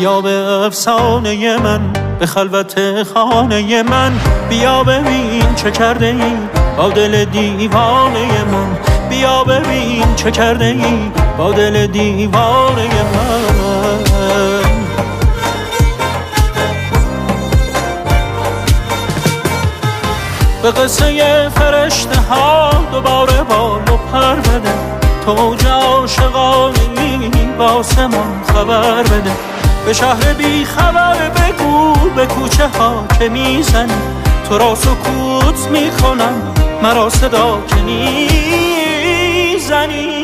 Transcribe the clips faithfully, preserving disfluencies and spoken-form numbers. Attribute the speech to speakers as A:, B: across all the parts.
A: بیا به افسانه من، به خلوت خانه من، بیا ببین چه کرده ای با دل دیوانه من، بیا ببین چه کرده ای با دل دیوانه من. به قصه فرشته ها دوباره بال و پر بده، تو اوج عاشقانه‌ای با آسمان خبر بده، به شهر بی خبر بگو به کوچه ها که میزنی، تو را سکوت میکنم مرا صدا که میزنی.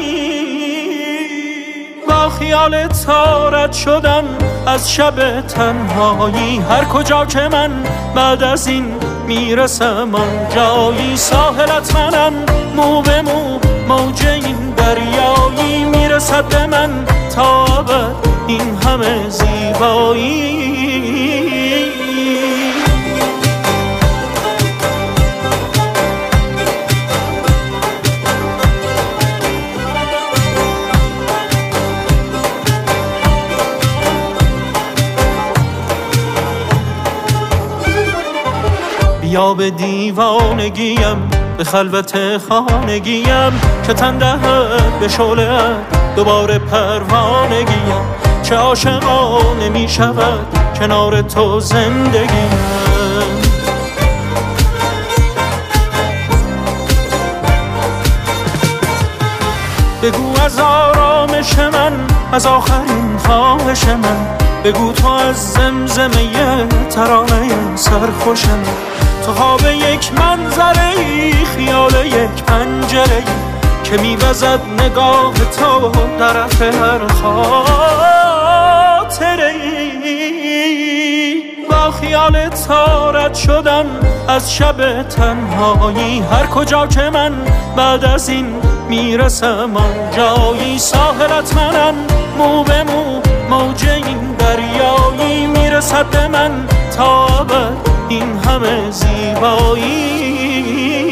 A: با خیال تارت شدم از شب تنهایی، هر کجا که من بعد از این میرسم آن جایی، ساحلت منم مو به مو موج این دریایی، میرسد به من تا ابد این همه زیبایی. بیا به دیوانگیم، به خلوت خانگیم، که تن دهد به شعله دوباره پروانگیم، چه عاشقانه می شود کنار تو زندگیم. بگو از آرامش من، از آخرین خواهش من، بگو تو از زمزمه ترانه سرخوش من، تو خواب یک منظره ای، خیال یک پنجره ای که میوزد نگاه تو در رفت هر خاطره ای. با خیال تارت شدم از شب تنهایی، هر کجا که من بعد از این میرسم آن جایی، ساحلت منم مو به مو موج این دریایی، میرسد به من تا ابد این همه زیبایی.